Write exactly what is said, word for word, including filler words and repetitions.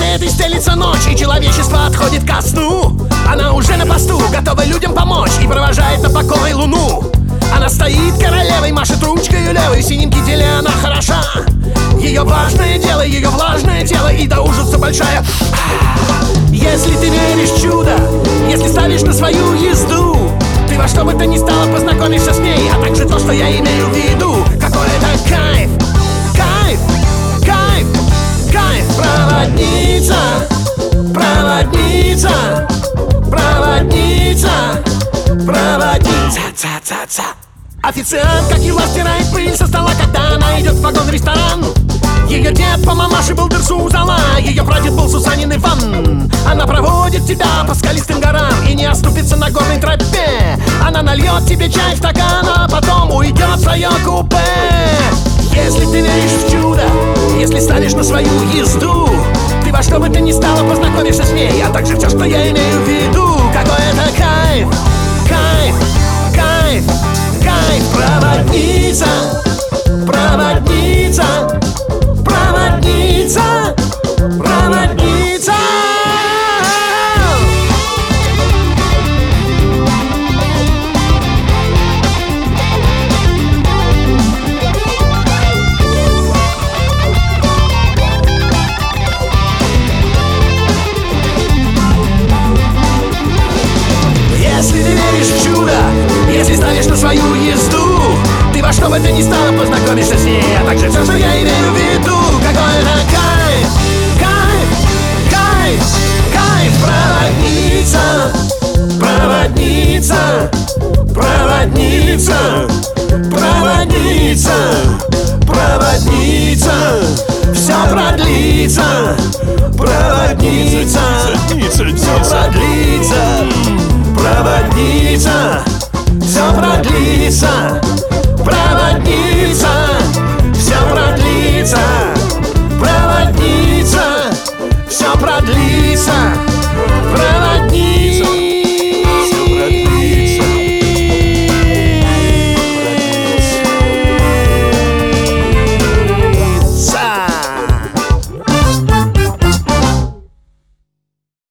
Темнеет и стелится ночь, и человечество отходит ко сну. Она уже на посту, готова людям помочь, и провожает на покой луну. Она стоит королевой, машет ручкой левой, в синем кителе она хороша. Ее важное дело, ее влажное тело, и до ужаса большая. Если ты веришь в чудо, если ставишь на свою езду, ты во что бы то ни стало познакомишься с ней, а также то, что я имею в виду. Какой это кайф, кайф, кайф, кайф. Проводница, проводница, проводница, проводница, ца-ца-ца. Официант, как и стирает пыль со стола, когда она идет в вагон-ресторан. Ее дед по мамаше был дырсу зала, ее прадед был Сусанин Иван. Она проводит тебя по скалистым горам и не оступится на горной тропе. Она нальет тебе чай в стакан, а потом уйдет в свое купе. Если ты веришь в чудо, если ставишь на свою езду, ты во что бы то ни стало познакомишься с ней, а также все, что я имею в виду. Какой это кайф, кайф, кайф, кайф. Проводница, проводница, проводница, проводница. Если ты веришь в чудо, если ставишь на свою езду, ты во что бы то ни стало познакомишься с ней, а также все, что я имею в виду. Какой это кайф, кайф, кайф, кайф. Проводница, проводница, проводница, проводница, проводница. Все продлится, проводница, все продлится, проводница, все продлится.